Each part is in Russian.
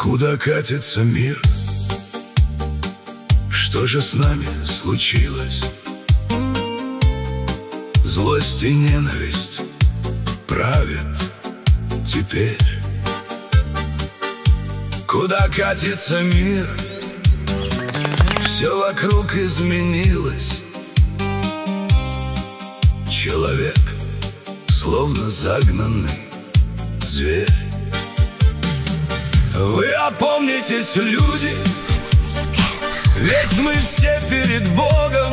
Куда катится мир? Что же с нами случилось? Злость и ненависть правят теперь. Куда катится мир? Все вокруг изменилось. Человек, словно загнанный зверь. Вы опомнитесь, люди, ведь мы все перед Богом,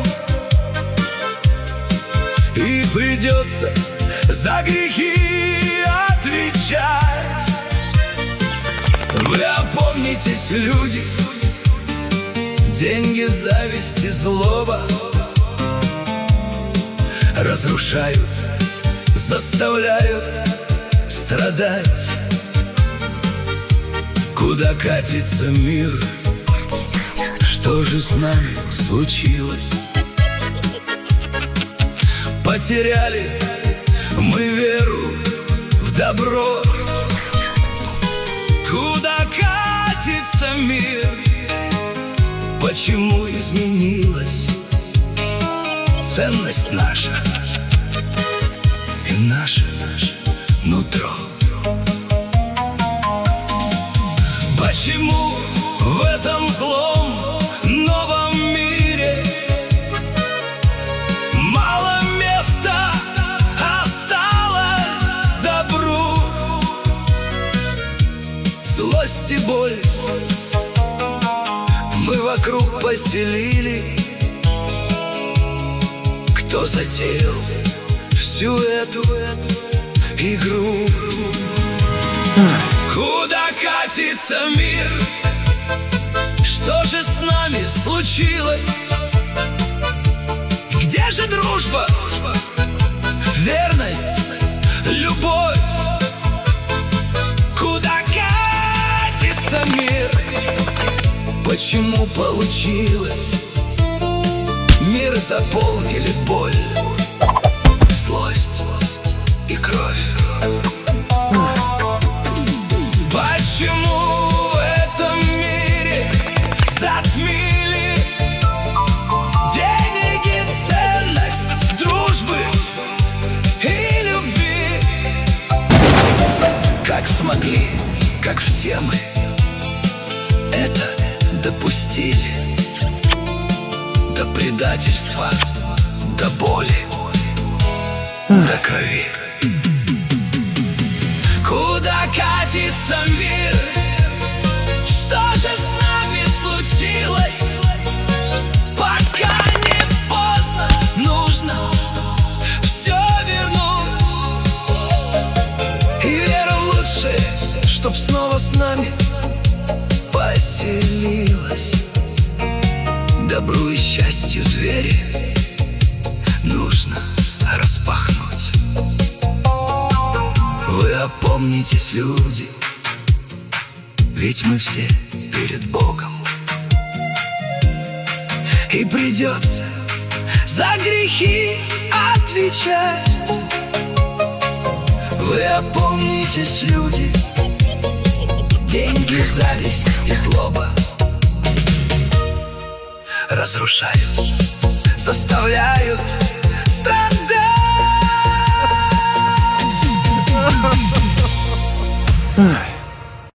и придется за грехи отвечать. Вы опомнитесь, люди, деньги, зависть и злоба разрушают, заставляют страдать. Куда катится мир? Что же с нами случилось? Потеряли мы веру в добро. Куда катится мир? Почему изменилась ценность наша и наше нутро? Почему в этом злом новом мире мало места осталось добру? Злость и боль мы вокруг поселили. Кто затеял всю эту игру? Куда катится мир? Что же с нами случилось? Где же дружба, верность, любовь? Куда катится мир? Почему получилось? Мир заполнили боль, злость и кровь. Почему в этом мире затмили деньги, ценность дружбы и любви? Как смогли, как все мы это допустили? До предательства, до боли, до крови. Куда катится мир? Что же с нами случилось? Пока не поздно, нужно все вернуть. И вера в лучшее, чтоб снова с нами поселилась. Добру и счастью двери нужно распахнуть. Вы опомнитесь, люди, ведь мы все перед Богом, и придется за грехи отвечать. Вы опомнитесь, люди, деньги, зависть и злоба разрушают, заставляют страдать. Ах.